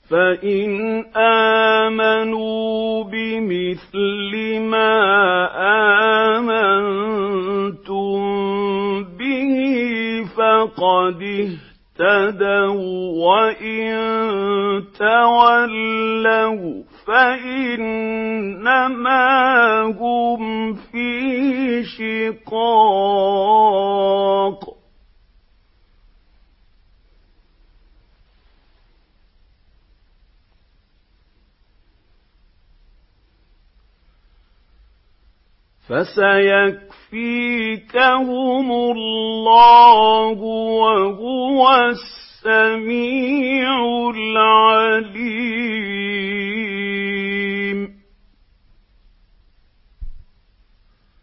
فَإِنْ آمَنُوا بِمِثْلِ مَا آمَنتُم بِهِ فَقَدِ اهْتَدَوا ۖ وَّإِن تَوَلَّوْا فَإِنَّمَا هُمْ فِي شِقَاقٍ ۖ فَسَيَكْفِيكَهُمُ اللَّهُ ۖ وَهُوَ السَّمِيعُ الْعَلِيمُ.